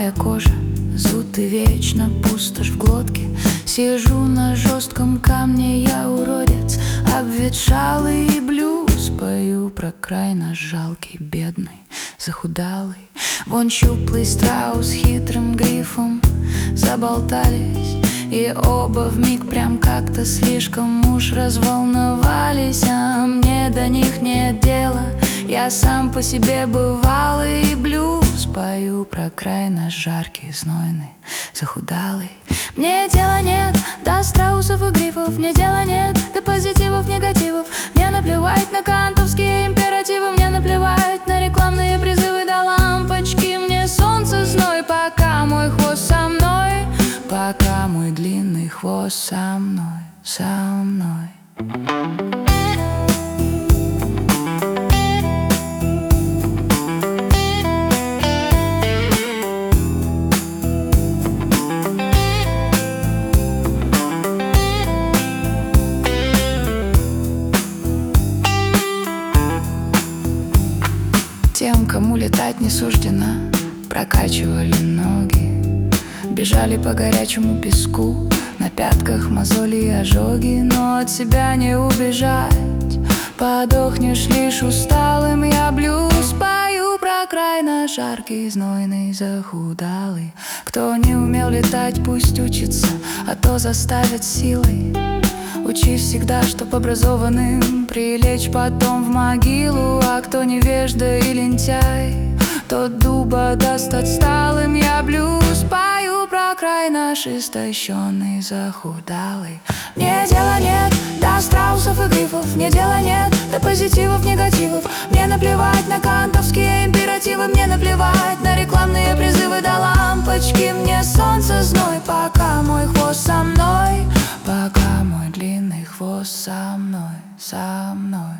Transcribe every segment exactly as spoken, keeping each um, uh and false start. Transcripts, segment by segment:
Сухая кожа, зуд и вечно пустошь в глотке. Сижу на жестком камне, я уродец, обветшалый и блюз. Пою про край наш жалкий, бедный, захудалый. Вон щуплый страус с хитрым грифом заболтались, и оба вмиг прям как-то слишком уж разволновались. А мне до них нет дела, я сам по себе бывалый и блюз. Пою про край наш жаркий, знойный, захудалый. Мне дела нет до страусов и грифов, мне дела нет до позитивов, негативов. Мне наплевать на кантовские императивы, мне наплевать на рекламные призывы до лампочки. Мне солнце зной, пока мой хвост со мной, пока мой длинный хвост со мной, со мной. Тем, кому летать не суждено, прокачивали ноги, бежали по горячему песку, на пятках мозоли и ожоги. Но от себя не убежать, подохнешь лишь усталым. Я блюз, пою про край наш жаркий, знойный, захудалый. Кто не умел летать, пусть учится, а то заставят силой. Учись всегда, чтоб образованным прилечь потом в могилу. А кто невежда и лентяй, тот дуба даст отсталым. Я блюз, пою про край наш истощенный, захудалый. Мне дела нет до страусов и грифов, мне дела нет до позитивов, негативов. Мне наплевать на кантовские императивы, мне наплевать на рекламные призывы до лампочки. Мне солнце зной, пока мой хвост со мной, пока мой длинный хвост со мной, со мной.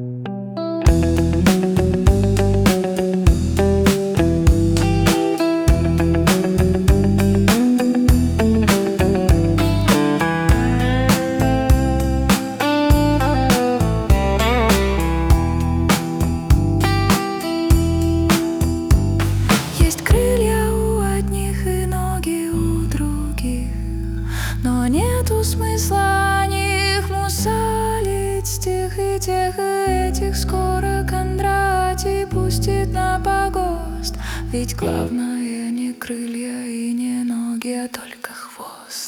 Есть крылья у одних и ноги у других, но нету смысла о них мусолить. Тех и тех и этих скоро Кондратий пустит на погост. Ведь главное не крылья и не ноги, а только хвост.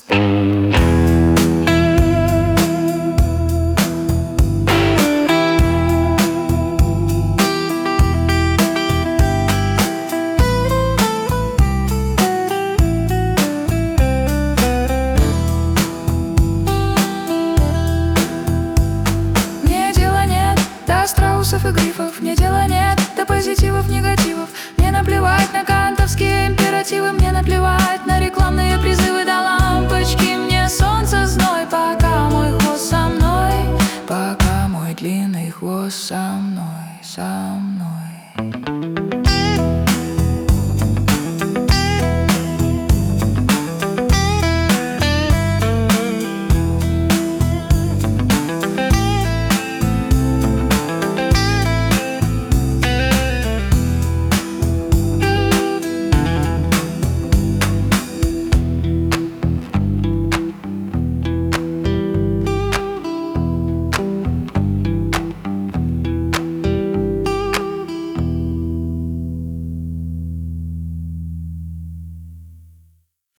Страусов и грифов, мне дела нет до позитивов, негативов. Мне наплевать на кантовские императивы, мне наплевать на рекламные призывы до лампочки. Мне солнце зной, пока мой хвост со мной, пока мой длинный хвост со мной, со мной.